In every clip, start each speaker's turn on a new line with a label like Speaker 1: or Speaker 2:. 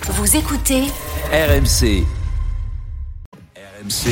Speaker 1: Vous écoutez
Speaker 2: RMC. RMC,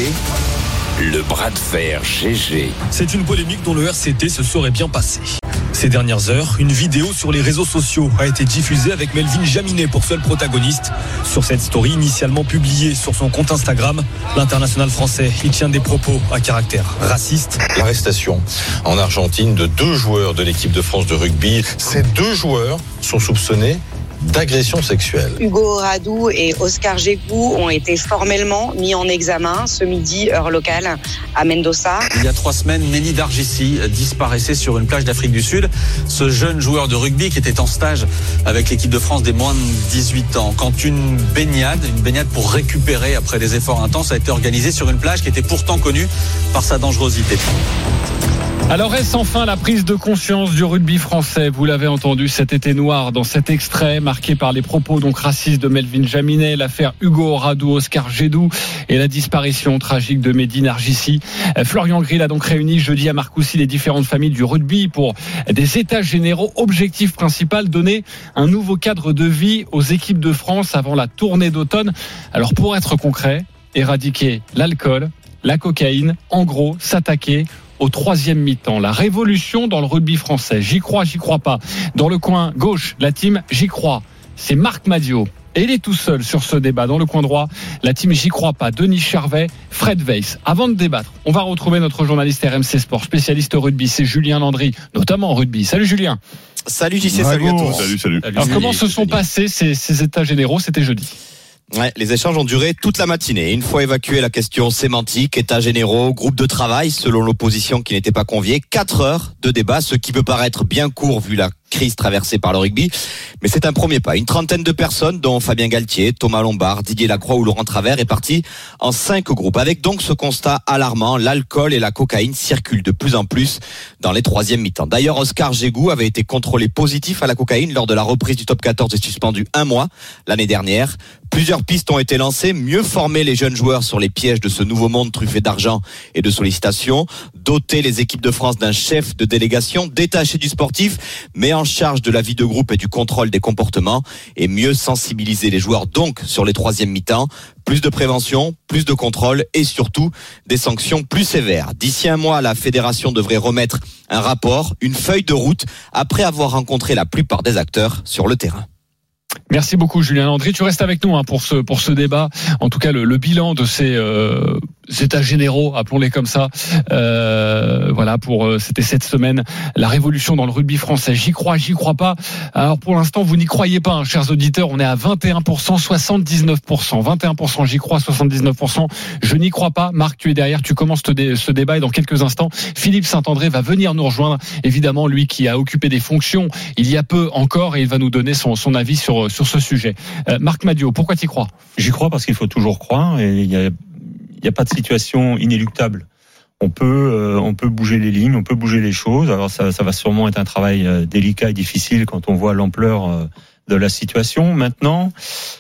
Speaker 2: le bras de fer GG.
Speaker 3: C'est une polémique dont le RCT se serait bien passé. Ces dernières heures, une vidéo sur les réseaux sociaux a été diffusée avec Melvin Jaminet pour seul protagoniste. Sur cette story initialement publiée sur son compte Instagram, l'international français y tient des propos à caractère raciste.
Speaker 4: L'arrestation en Argentine de 2 joueurs de l'équipe de France de rugby. Ces 2 joueurs sont soupçonnés d'agression sexuelle.
Speaker 5: Hugo Radou et Oscar Jégou ont été formellement mis en examen ce midi, heure locale, à Mendoza.
Speaker 6: Il y a 3 semaines, Mehdi Dargissi disparaissait sur une plage d'Afrique du Sud. Ce jeune joueur de rugby qui était en stage avec l'équipe de France des moins de 18 ans. Quand une baignade pour récupérer après des efforts intenses a été organisée sur une plage qui était pourtant connue par sa dangerosité.
Speaker 7: Alors est-ce enfin la prise de conscience du rugby français ? Vous l'avez entendu cet été noir dans cet extrait marqué par les propos donc racistes de Melvin Jaminet, l'affaire Hugo Radou, Oscar Jégou et la disparition tragique de Mehdi Dargissi. Florian Grill a donc réuni jeudi à Marcoussis les différentes familles du rugby pour des états généraux. Objectif principal, donner un nouveau cadre de vie aux équipes de France avant la tournée d'automne. Alors pour être concret, éradiquer l'alcool, la cocaïne, en gros s'attaquer au 3e mi-temps. La révolution dans le rugby français. J'y crois pas. Dans le coin gauche, la team J'y crois. C'est Marc Madiot. Et il est tout seul sur ce débat. Dans le coin droit, la team J'y crois pas. Denis Charvet, Fred Weiss. Avant de débattre, on va retrouver notre journaliste RMC Sport, spécialiste rugby. C'est Julien Landry, notamment en rugby. Salut Julien.
Speaker 8: Salut JC, salut à tous.
Speaker 4: Salut.
Speaker 7: Alors comment se sont passés ces états généraux ? C'était jeudi.
Speaker 8: Ouais, les échanges ont duré toute la matinée. Une fois évacuée la question sémantique, états généraux, groupe de travail, selon l'opposition qui n'était pas conviée, 4 heures de débat, ce qui peut paraître bien court vu la crise traversée par le rugby. Mais c'est un premier pas. Une trentaine de personnes, dont Fabien Galtier, Thomas Lombard, Didier Lacroix ou Laurent Travers, est parti en 5 groupes. Avec donc ce constat alarmant, l'alcool et la cocaïne circulent de plus en plus dans les 3e mi-temps. D'ailleurs, Oscar Jégou avait été contrôlé positif à la cocaïne lors de la reprise du top 14 et suspendu 1 mois l'année dernière. Plusieurs pistes ont été lancées. Mieux former les jeunes joueurs sur les pièges de ce nouveau monde truffé d'argent et de sollicitations. Doter les équipes de France d'un chef de délégation détaché du sportif, mais en charge de la vie de groupe et du contrôle des comportements. Et mieux sensibiliser les joueurs donc sur les 3e mi-temps. Plus de prévention, plus de contrôle et surtout des sanctions plus sévères. D'ici 1 mois, la fédération devrait remettre un rapport, une feuille de route, après avoir rencontré la plupart des acteurs sur le terrain.
Speaker 7: Merci beaucoup Julien Landry. Tu restes avec nous pour ce débat. En tout cas, le bilan de ces états généraux, appelons-les comme ça. C'était cette semaine la révolution dans le rugby français. J'y crois pas. Alors pour l'instant, vous n'y croyez pas, hein, chers auditeurs. On est à 21%, 79%. 21% j'y crois, 79% je n'y crois pas. Marc, tu es derrière. Tu commences ce débat et dans quelques instants, Philippe Saint-André va venir nous rejoindre. Évidemment, lui qui a occupé des fonctions il y a peu encore et il va nous donner son avis sur ce sujet. Marc Madiot, pourquoi tu y crois ?
Speaker 9: J'y crois parce qu'il faut toujours croire et il y a pas de situation inéluctable. On peut bouger les lignes, on peut bouger les choses. Alors ça va sûrement être un travail délicat et difficile quand on voit l'ampleur de la situation. Maintenant,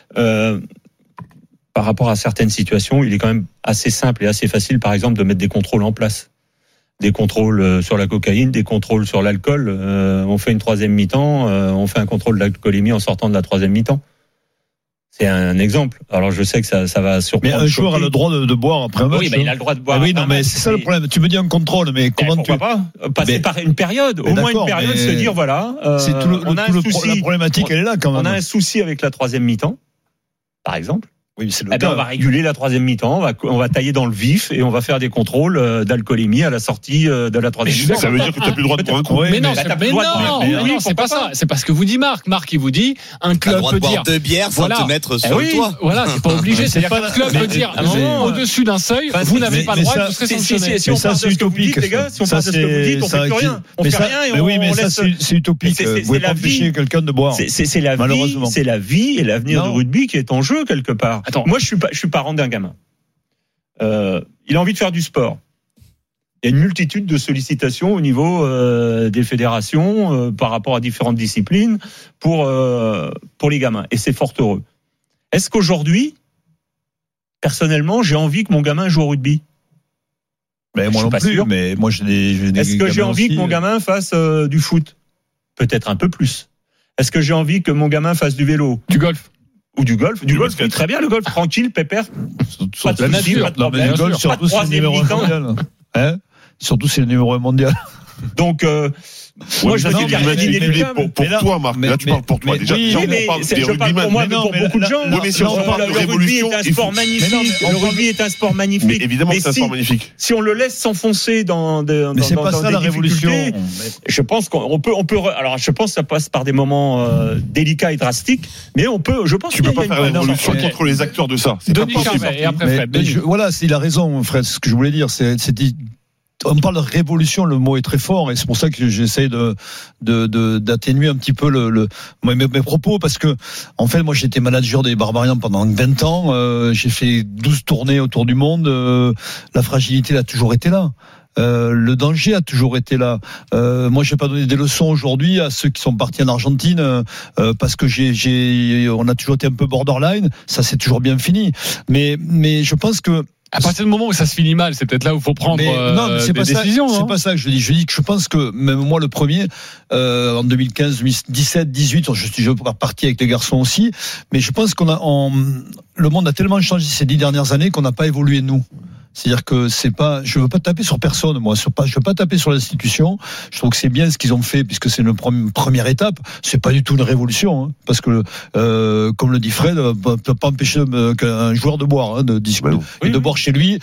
Speaker 9: par rapport à certaines situations, il est quand même assez simple et assez facile, par exemple, de mettre des contrôles en place. Des contrôles sur la cocaïne, des contrôles sur l'alcool. On fait une 3e mi-temps, on fait un contrôle d'alcoolémie en sortant de la 3e mi-temps. C'est un exemple. Alors je sais que ça va surprendre.
Speaker 10: Mais un joueur a le droit de boire après un match.
Speaker 9: Oui, il a le droit de boire.
Speaker 10: Oui, non, mais c'est ça le problème. Tu me dis un contrôle, mais comment
Speaker 9: pourquoi pas passer par une période, au moins une période, se dire voilà.
Speaker 10: C'est la problématique, elle est là quand même.
Speaker 9: On a un souci avec la 3e mi-temps, par exemple.
Speaker 10: Oui, c'est
Speaker 9: on va réguler la 3e mi-temps, on va tailler dans le vif et on va faire des contrôles d'alcoolémie à la sortie de la 3e mi-temps.
Speaker 4: Ça veut dire que tu n'as plus le droit de prendre un coup.
Speaker 7: Mais non, c'est pas ça. C'est pas ce que vous dit Marc. Marc, il vous dit un club peut dire
Speaker 8: 2 bières sans te mettre sur le toit.
Speaker 7: Voilà, c'est pas obligé. C'est-à-dire qu'un club peut dire au-dessus d'un seuil, vous n'avez pas le droit, vous serez sanctionné.
Speaker 9: Si on part de ce que vous dites, les gars, si on part de ce que vous dites, on fait plus rien. On fait rien et on laisse.
Speaker 10: C'est utopique. Vous pouvez pas empêcher quelqu'un de boire.
Speaker 9: C'est la vie et l'avenir du rugby qui est en jeu quelque part. Moi, je suis parent d'un gamin. Il a envie de faire du sport. Il y a une multitude de sollicitations au niveau des fédérations par rapport à différentes disciplines pour les gamins. Et c'est fort heureux. Est-ce qu'aujourd'hui, personnellement, j'ai envie que mon gamin joue au rugby ?
Speaker 10: Moi non plus, sûr. Mais moi j'ai des
Speaker 9: Est-ce que j'ai envie que mon gamin fasse du foot ? Peut-être un peu plus. Est-ce que j'ai envie que mon gamin fasse du vélo ?
Speaker 7: Du golf ?
Speaker 9: Ou du golf. Du golf, très bien, le golf, tranquille, pépère.
Speaker 7: Pas de nature.
Speaker 10: Non, mais le golf, surtout, c'est le numéro 1 mondial. Surtout, c'est le numéro 1 mondial.
Speaker 9: Donc, moi, je veux dire,
Speaker 1: pour toi, Marc. Là, tu parles pour toi. Déjà,
Speaker 9: on parle des rugbyman. Mais pour beaucoup de gens, le rugby est un sport magnifique. Le rugby est un sport magnifique.
Speaker 1: Mais évidemment, c'est un sport magnifique.
Speaker 9: Si on le laisse s'enfoncer dans
Speaker 10: mais c'est pas ça la révolution.
Speaker 9: Je pense qu'on peut. Alors, je pense que ça passe par des moments délicats et drastiques, mais on peut. Je pense.
Speaker 1: Tu peux pas faire la révolution contre les acteurs de ça. C'est pas possible.
Speaker 7: Et après, Fred.
Speaker 10: Voilà, il a raison, Fred. Ce que je voulais dire, c'est on parle de révolution, le mot est très fort, et c'est pour ça que j'essaie d'atténuer un petit peu mes propos, parce que en fait, moi, j'étais manager des Barbarians pendant 20 ans, j'ai fait 12 tournées autour du monde, la fragilité a toujours été là. Le danger a toujours été là. Moi, je vais pas donner des leçons aujourd'hui à ceux qui sont partis en Argentine parce que on a toujours été un peu borderline. Ça, c'est toujours bien fini. Mais je pense que
Speaker 7: à partir du moment où ça se finit mal, c'est peut-être là où il faut prendre des décisions.
Speaker 10: C'est pas ça que je dis. Je dis que je pense que même moi, le premier, en 2015, 2017, 2018, je suis parti avec les garçons aussi. Mais je pense le monde a tellement changé ces 10 dernières années qu'on n'a pas évolué nous. C'est-à-dire que je veux pas taper sur personne, moi. Je veux pas taper sur l'institution. Je trouve que c'est bien ce qu'ils ont fait, puisque c'est une première étape. C'est pas du tout une révolution, hein, parce que, comme le dit Fred, peut pas empêcher qu'un joueur de boire, hein, de boire chez lui,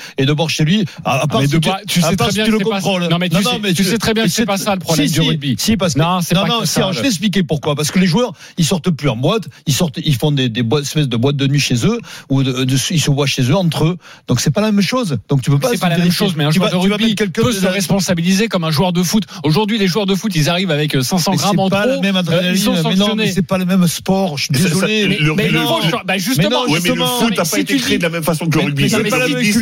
Speaker 10: à part
Speaker 7: tu sais très bien que c'est pas. Non, mais tu sais très bien que c'est pas ça le problème du rugby.
Speaker 10: Si, parce que je vais expliquer pourquoi. Parce que les joueurs, ils sortent plus en boîte, ils font des espèces de boîtes de nuit chez eux, ou ils se voient chez eux entre eux. Donc c'est pas la même chose. Donc tu peux pas.
Speaker 7: C'est pas la même chose, mais un joueur de rugby peut se responsabiliser comme un joueur de foot. Aujourd'hui, les joueurs de foot, ils arrivent avec 500 grammes en trop. Ils sont sanctionnés.
Speaker 10: Mais c'est pas le même sport. Je suis désolé.
Speaker 7: Justement,
Speaker 1: mais le foot n'a pas été créé de la même façon que le rugby.
Speaker 7: C'est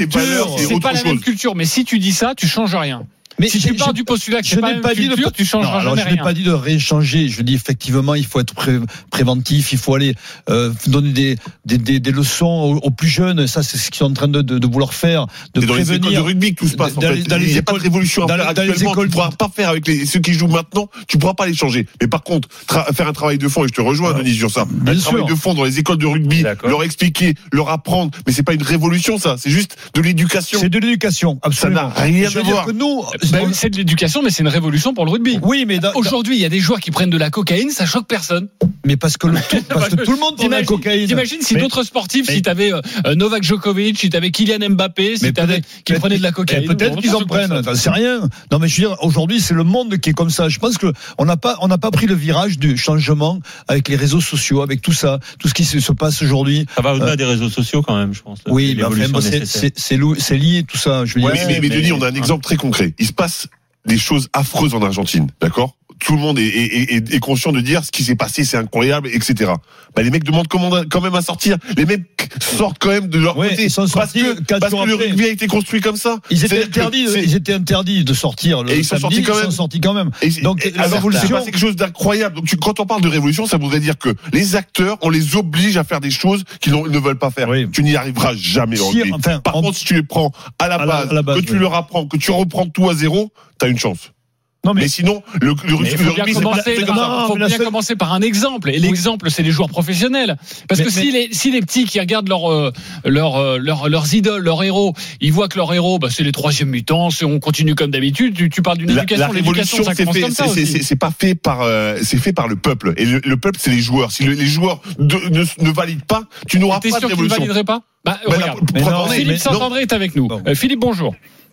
Speaker 7: pas la même culture. Mais si tu dis ça, tu changes rien. Mais si tu pars du postulat que c'est pas la même culture, tu changeras jamais rien.
Speaker 10: Je n'ai pas dit de rééchanger. Je dis effectivement, il faut être préventif. Il faut aller donner des leçons aux plus jeunes. Ça, c'est ce qu'ils sont en train de vouloir faire.
Speaker 1: C'est dans les écoles de rugby que tout se passe. Il n'y a pas de révolution à faire actuellement. Tu ne pourras pas faire avec ceux qui jouent maintenant. Tu ne pourras pas les changer. Mais par contre, faire un travail de fond, et je te rejoins, Denis, sur ça. Un travail de fond dans les écoles de rugby, leur expliquer, leur apprendre. Mais c'est pas une révolution, ça. C'est juste de l'éducation.
Speaker 10: C'est de l'éducation, absolument.
Speaker 1: Ça n'a rien à voir.
Speaker 7: C'est de l'éducation, mais c'est une révolution pour le rugby.
Speaker 10: Oui, mais
Speaker 7: aujourd'hui, il y a des joueurs qui prennent de la cocaïne, ça choque personne.
Speaker 10: Mais parce que tout le monde prend de la cocaïne.
Speaker 7: T'imagines si d'autres sportifs, si t'avais Novak Djokovic, si t'avais Kylian Mbappé, qui prenaient de la cocaïne.
Speaker 10: Peut-être qu'ils en prennent. C'est rien. Non, mais je veux dire, aujourd'hui, c'est le monde qui est comme ça. Je pense que on n'a pas pris le virage du changement avec les réseaux sociaux, avec tout ça, tout ce qui se passe aujourd'hui.
Speaker 9: Ça va au-delà des réseaux sociaux quand même, je pense.
Speaker 10: Oui, mais c'est lié tout ça.
Speaker 1: Mais Denis, on a un exemple très concret. Il se passe des choses affreuses en Argentine, d'accord ? Tout le monde est conscient de dire ce qui s'est passé, c'est incroyable, etc. Les mecs demandent quand même à sortir. Les mecs sortent quand même de leur côté parce que le rugby a été construit comme ça.
Speaker 10: Ils étaient interdits de sortir.
Speaker 1: Et ils sont sortis quand même. Donc la révolution, c'est pas quelque chose d'incroyable. Donc quand on parle de révolution, ça voudrait dire que les acteurs, on les oblige à faire des choses qu'ils ne veulent pas faire. Oui. Tu n'y arriveras jamais. Par contre, si tu les prends à la base, que tu leur apprends, que tu reprends tout à zéro, t'as une chance. Mais sinon, le rugby, c'est pas fait comme ça.
Speaker 7: Il faut bien commencer par un exemple. Et l'exemple, c'est les joueurs professionnels. Parce que si les petits qui regardent leurs idoles, leurs héros, ils voient que leurs héros, c'est les troisième mi-temps, on continue comme d'habitude. Tu parles d'une éducation.
Speaker 1: La révolution, c'est pas fait c'est fait par le peuple. Et le peuple, c'est les joueurs. Si les joueurs ne valident pas, tu n'auras pas de révolution.
Speaker 7: T'es sûr qu'ils ne valideraient pas? Regarde. Philippe Saint-André est avec nous. Philippe, bonjour.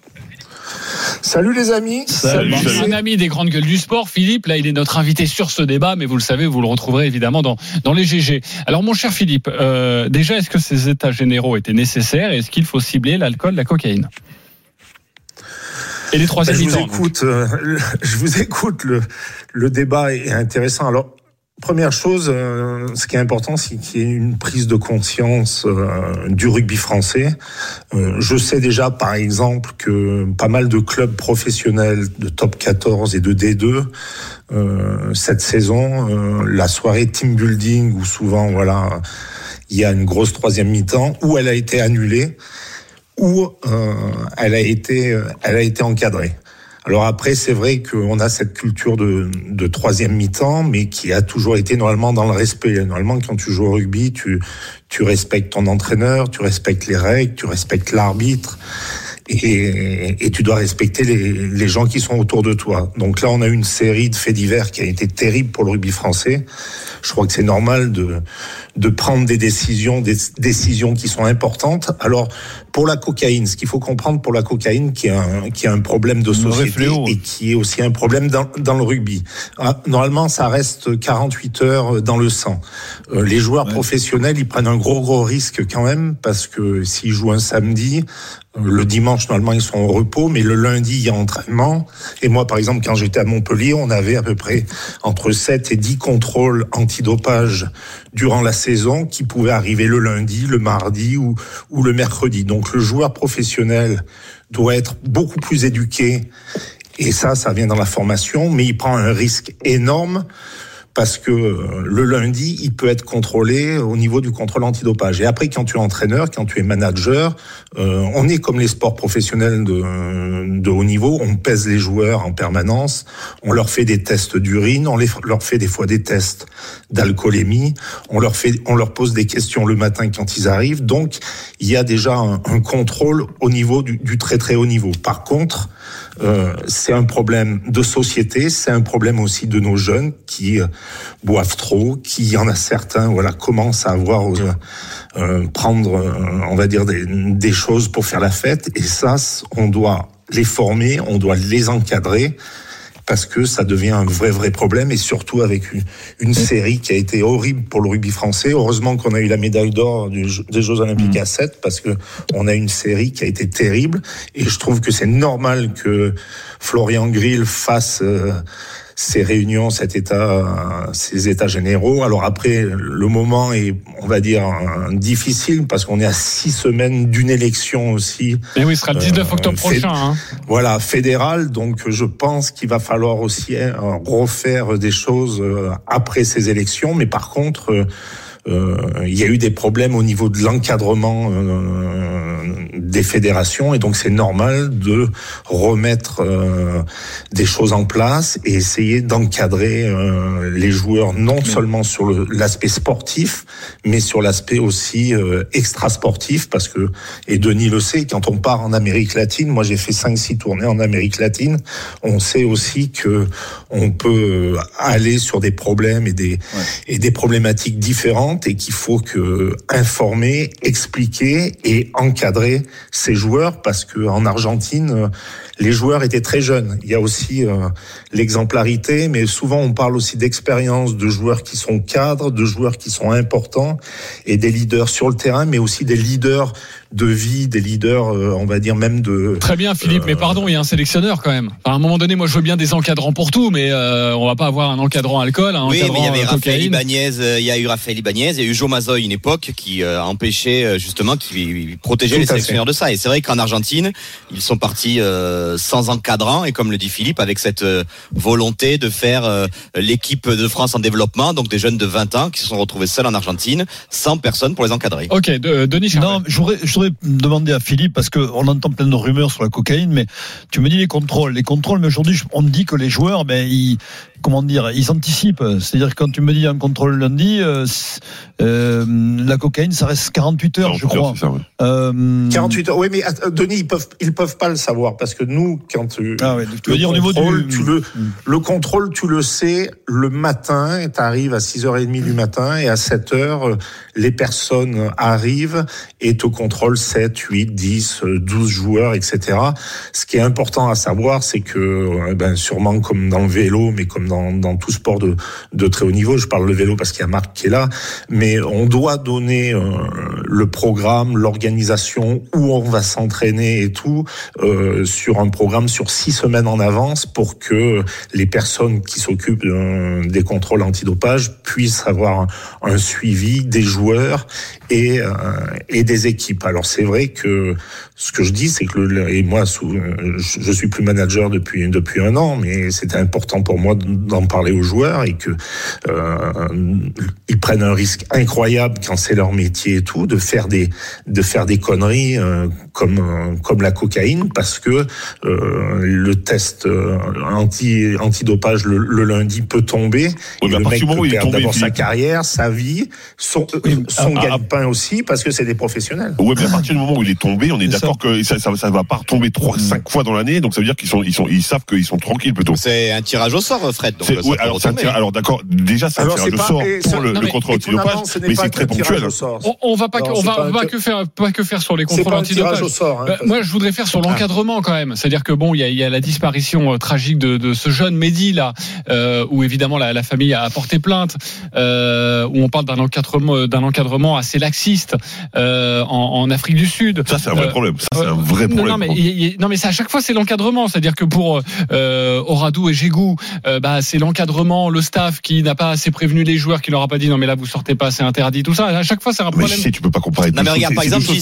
Speaker 11: Salut les amis.
Speaker 7: Salut. Un ami des grandes gueules du sport, Philippe. Là, il est notre invité sur ce débat, mais vous le savez, vous le retrouverez évidemment dans les GG. Alors, mon cher Philippe, déjà, est-ce que ces états généraux étaient nécessaires et est-ce qu'il faut cibler l'alcool, la cocaïne et les troisième mi-temps?
Speaker 11: Je vous écoute. Le débat est intéressant. Alors, première chose, ce qui est important, c'est qu'il y ait une prise de conscience du rugby français. Je sais déjà, par exemple, que pas mal de clubs professionnels de top 14 et de D2, cette saison, la soirée team building, où souvent, il y a une grosse troisième mi-temps, où elle a été annulée, où elle a été encadrée. Alors après, c'est vrai qu'on a cette culture de troisième mi-temps, mais qui a toujours été normalement dans le respect. Normalement, quand tu joues au rugby, tu respectes ton entraîneur, tu respectes les règles, tu respectes l'arbitre. Et tu dois respecter les gens qui sont autour de toi. Donc là, on a eu une série de faits divers qui a été terrible pour le rugby français. Je crois que c'est normal de prendre des décisions qui sont importantes. Alors, pour la cocaïne, ce qu'il faut comprendre pour la cocaïne, qui est un problème de société et qui est aussi un problème dans le rugby. Normalement, ça reste 48 heures dans le sang. Les joueurs professionnels, ils prennent un gros risque quand même, parce que s'ils jouent un samedi, le dimanche, normalement, ils sont au repos, mais le lundi, il y a entraînement. Et moi, par exemple, quand j'étais à Montpellier, on avait à peu près entre 7 et 10 contrôles antidopage durant la saison qui pouvaient arriver le lundi, le mardi ou le mercredi. Donc, le joueur professionnel doit être beaucoup plus éduqué. Et ça vient dans la formation, mais il prend un risque énorme. Parce que le lundi, il peut être contrôlé au niveau du contrôle antidopage. Et après, quand tu es entraîneur, quand tu es manager, on est comme les sports professionnels de haut niveau. On pèse les joueurs en permanence. On leur fait des tests d'urine. On leur fait des fois des tests d'alcoolémie. On leur pose des questions le matin quand ils arrivent. Donc, il y a déjà un contrôle au niveau du très très haut niveau. Par contre, c'est un problème de société, c'est un problème aussi de nos jeunes qui boivent trop, qui, il y en a certains, commencent à avoir prendre, on va dire des choses pour faire la fête. Et ça, on doit les former, on doit les encadrer. Parce que ça devient un vrai problème, et surtout avec une série qui a été horrible pour le rugby français. Heureusement qu'on a eu la médaille d'or des Jeux Olympiques à 7, parce que on a une série qui a été terrible, et je trouve que c'est normal que Florian Grill fasse ces réunions, ces états généraux. Alors après, le moment est, on va dire, difficile, parce qu'on est à 6 semaines d'une élection aussi.
Speaker 7: Et oui, ce sera le 19 octobre prochain. Voilà,
Speaker 11: fédéral. Donc je pense qu'il va falloir aussi refaire des choses après ces élections. Mais par contre, il y a eu des problèmes au niveau de l'encadrement des fédérations, et donc c'est normal de remettre des choses en place et essayer d'encadrer les joueurs, non seulement sur l'aspect sportif, mais sur l'aspect aussi extra-sportif, parce que, et Denis le sait, quand on part en Amérique latine, moi j'ai fait 5-6 tournées en Amérique latine, on sait aussi que on peut aller sur des problèmes et des problématiques différentes, et qu'il faut informer, expliquer et encadrer ces joueurs, parce que en Argentine, les joueurs étaient très jeunes. Il y a aussi l'exemplarité, mais souvent on parle aussi d'expérience, de joueurs qui sont cadres, de joueurs qui sont importants, et des leaders sur le terrain, mais aussi des leaders de vie, des leaders, on va dire même de...
Speaker 7: Très bien Philippe, mais pardon, il y a un sélectionneur quand même. À un moment donné, moi je veux bien des encadrants pour tout, mais on va pas avoir un encadrant alcool, un encadrant
Speaker 8: mais il y avait
Speaker 7: cocaïne.
Speaker 8: il y a eu Raphaël Ibanez, il y a eu Joe Mazoy une époque qui empêchait justement, qui protégeait les sélectionneurs de ça. Et c'est vrai qu'en Argentine, ils sont partis sans encadrant, et comme le dit Philippe, avec cette volonté de faire l'équipe de France en développement, donc des jeunes de 20 ans qui se sont retrouvés seuls en Argentine, sans personne pour les encadrer.
Speaker 7: Ok, Denis Charvet.
Speaker 10: Non, je voudrais demander à Philippe, parce qu'on entend plein de rumeurs sur la cocaïne, mais tu me dis les contrôles, mais aujourd'hui on me dit que les joueurs, ils anticipent. C'est-à-dire que quand tu me dis un contrôle lundi, la cocaïne, ça reste 48 heures, je crois.
Speaker 11: C'est ça, oui. 48 heures, oui, mais Denis, ils peuvent pas le savoir, parce que nous, quand tu veux dire au niveau le contrôle, tu le sais le matin, tu arrives à 6h30 du matin, et à 7h, les personnes arrivent et te contrôlent 7, 8, 10, 12 joueurs, etc. Ce qui est important à savoir, c'est que, sûrement comme dans le vélo, mais comme dans tout sport de très haut niveau, je parle de vélo parce qu'il y a Marc qui est là, mais on doit donner le programme, l'organisation, où on va s'entraîner et tout, sur un programme sur 6 semaines en avance, pour que les personnes qui s'occupent des contrôles antidopage puissent avoir un suivi des joueurs et des équipes. Alors c'est vrai que ce que je dis, c'est que et moi, je suis plus manager depuis 1 an, mais c'était important pour moi d'en parler aux joueurs et que ils prennent un risque incroyable quand c'est leur métier et tout, de faire des conneries comme la cocaïne, parce que le test antidopage le lundi peut tomber.
Speaker 1: Oui,
Speaker 11: et le mec peut perdre d'abord sa
Speaker 1: carrière,
Speaker 11: carrière, sa vie, son gagne-pain aussi, parce que c'est des professionnels.
Speaker 1: Oui, mais à partir du moment où il est tombé, on est d'accord que ça va pas retomber 5 fois dans l'année, donc ça veut dire ils savent qu'ils sont tranquilles plutôt.
Speaker 8: C'est un tirage au sort, Fred. Donc
Speaker 1: oui, alors d'accord, déjà c'est un tirage au sort pour le contrôle antidopage, mais c'est très ponctuel.
Speaker 7: On va pas que faire sur les contrôles antidopage. Moi, je voudrais faire sur l'encadrement quand même. C'est-à-dire que bon, il y a la disparition tragique de ce jeune Mehdi là, où évidemment la famille a porté plainte, où on parle d'un encadrement assez laxiste en Afrique du Sud.
Speaker 1: Ça c'est un vrai problème. Ça c'est un vrai problème.
Speaker 7: Non mais ça, à chaque fois c'est l'encadrement. C'est-à-dire que pour Oradou et Djegou, c'est l'encadrement, le staff qui n'a pas assez prévenu les joueurs, qui leur a pas dit non mais là vous sortez pas, c'est interdit, tout ça. À chaque fois c'est un problème.
Speaker 1: Mais tu peux pas comparer.
Speaker 8: Non mais regarde, par exemple,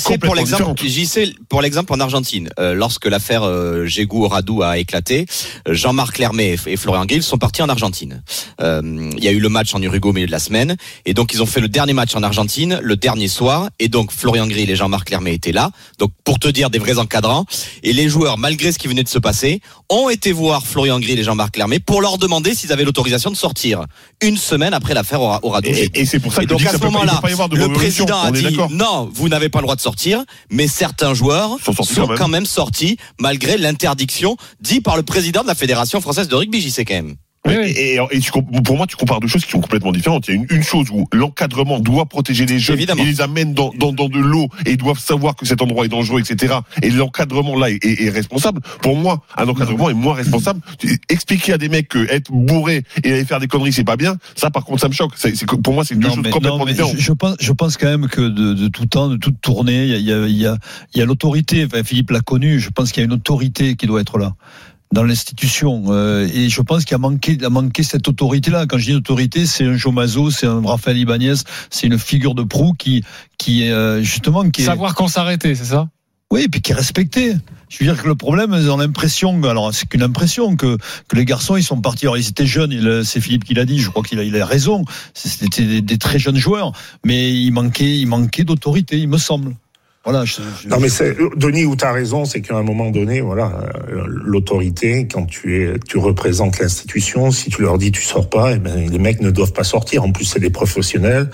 Speaker 8: pour l'exemple en Argentine, lorsque l'affaire Djegou-Oradou a éclaté, Jean-Marc Lermet et Florian Grill sont partis en Argentine. Il y a eu le match en Uruguay au milieu de la semaine, et donc ils ont fait le dernier match en Argentine le dernier soir, et donc Florian Grill et Jean-Marc Lermet étaient là, donc pour te dire des vrais encadrants, et les joueurs, malgré ce qui venait de se passer, ont été voir Florian Grill et Jean-Marc Lermet pour leur demander s'ils avaient l'autorisation de sortir une semaine après l'affaire Oradou.
Speaker 1: Et c'est pour ça que
Speaker 8: donc à ce moment-là, le président a dit non, vous n'avez pas le droit de sortir, mais certains joueurs sont quand même sortis malgré l'interdiction dit par le président de la Fédération française de rugby, j'y sais quand même.
Speaker 1: Oui. Et pour moi, tu compares deux choses qui sont complètement différentes. Il y a une chose où l'encadrement doit protéger les jeunes, il les amène dans de l'eau et ils doivent savoir que cet endroit est dangereux, etc. Et l'encadrement là est responsable. Pour moi, un encadrement est moins responsable. Expliquer à des mecs que être bourré et aller faire des conneries, c'est pas bien. Ça, par contre, ça me choque. Pour moi, c'est deux choses complètement différentes.
Speaker 10: Je pense quand même que de tout temps, de toute tournée, il y a l'autorité. Enfin, Philippe l'a connu. Je pense qu'il y a une autorité qui doit être là dans l'institution, et je pense qu'il a manqué cette autorité-là. Quand je dis autorité, c'est un Joe Mazzo, c'est un Raphaël Ibanez, c'est une figure de proue qui est justement
Speaker 7: savoir quand s'arrêter, c'est ça?
Speaker 10: Oui, et puis qui est respecté. Je veux dire que le problème, ils ont l'impression, alors c'est qu'une impression que les garçons, ils sont partis. Alors ils étaient jeunes, c'est Philippe qui l'a dit. Je crois qu'il a raison. C'était des très jeunes joueurs, mais il manquait d'autorité, il me semble. Voilà,
Speaker 11: non mais Denis, où t'as raison, c'est qu'à un moment donné, voilà, l'autorité, quand tu représentes l'institution, si tu leur dis tu sors pas, les mecs ne doivent pas sortir. En plus, c'est des professionnels.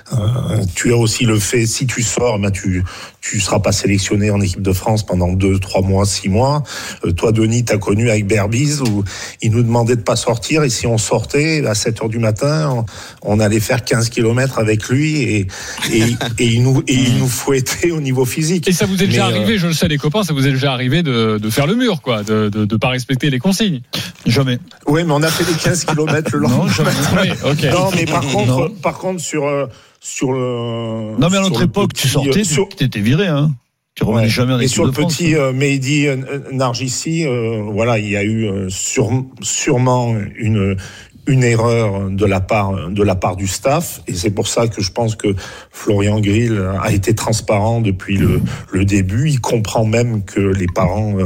Speaker 11: Tu as aussi le fait, si tu sors, tu seras pas sélectionné en équipe de France pendant 2, 3 mois, 6 mois. Toi, Denis, t'as connu avec Berbiz où il nous demandait de pas sortir, et si on sortait à 7h du matin, on allait faire 15 km avec lui et il nous fouettait au niveau physique.
Speaker 7: Et ça vous est déjà arrivé, je le sais les copains, ça vous est déjà arrivé de faire le mur, quoi, de pas respecter les consignes?
Speaker 10: Jamais.
Speaker 11: Oui, mais on a fait les 15 km le lendemain.
Speaker 10: Non, jamais.
Speaker 7: Oui, okay.
Speaker 11: Non, mais par contre sur le.
Speaker 10: Non, mais à notre époque, tu sortais, tu étais viré, hein. Tu revenais jamais en équipe de France.
Speaker 11: Et sur le petit Mehdi Nargissi, voilà, il y a eu sûrement une erreur de la part du staff, et c'est pour ça que je pense que Florian Grill a été transparent depuis le début. Il comprend même que les parents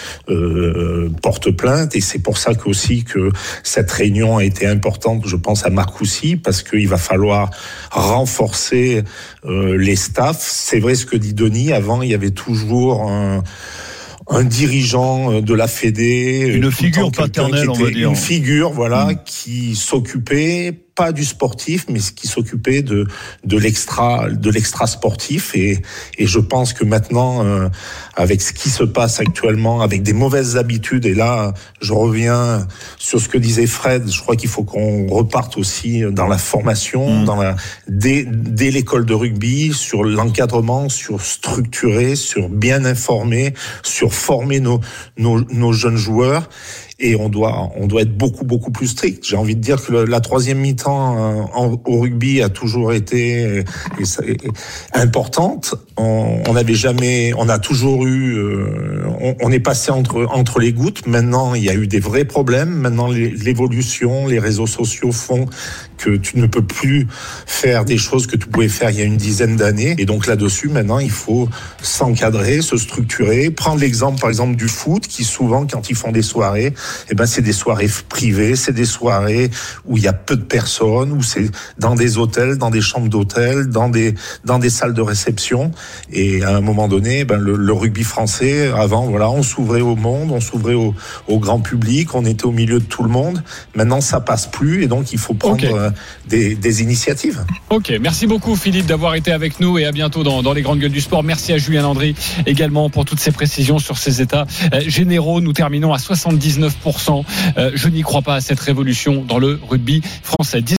Speaker 11: portent plainte, et c'est pour ça aussi que cette réunion a été importante, je pense, à Marcoussis, parce qu'il va falloir renforcer les staffs. C'est vrai ce que dit Denis, avant il y avait toujours un dirigeant de la Fédé,
Speaker 10: une figure paternelle, on va dire,
Speaker 11: une figure, voilà, qui s'occupait pas du sportif, mais qui s'occupait de l'extra sportif, et je pense que maintenant, avec ce qui se passe actuellement, avec des mauvaises habitudes, et là je reviens sur ce que disait Fred, je crois qu'il faut qu'on reparte aussi dans la formation, dès l'école de rugby, sur l'encadrement, sur structurer, sur bien informer, sur former nos jeunes joueurs. Et on doit être beaucoup plus strict. J'ai envie de dire que la troisième mi-temps au rugby a toujours été importante. On a toujours eu, on est passé entre les gouttes. Maintenant, il y a eu des vrais problèmes. Maintenant, l'évolution, les réseaux sociaux font que tu ne peux plus faire des choses que tu pouvais faire il y a une dizaine d'années. Et donc là-dessus, maintenant, il faut s'encadrer, se structurer. Prendre l'exemple, par exemple, du foot, qui souvent, quand ils font des soirées, c'est des soirées privées, c'est des soirées où il y a peu de personnes, où c'est dans des hôtels, dans des chambres d'hôtel, dans des salles de réception. Et à un moment donné, le rugby français, avant, voilà, on s'ouvrait au monde, on s'ouvrait au grand public, on était au milieu de tout le monde. Maintenant, ça passe plus, et donc il faut prendre des initiatives.
Speaker 7: Ok, merci beaucoup Philippe d'avoir été avec nous, et à bientôt dans les grandes gueules du sport. Merci à Julien Landry également pour toutes ces précisions sur ces états généraux. Nous terminons à 79%. Je n'y crois pas à cette révolution dans le rugby français.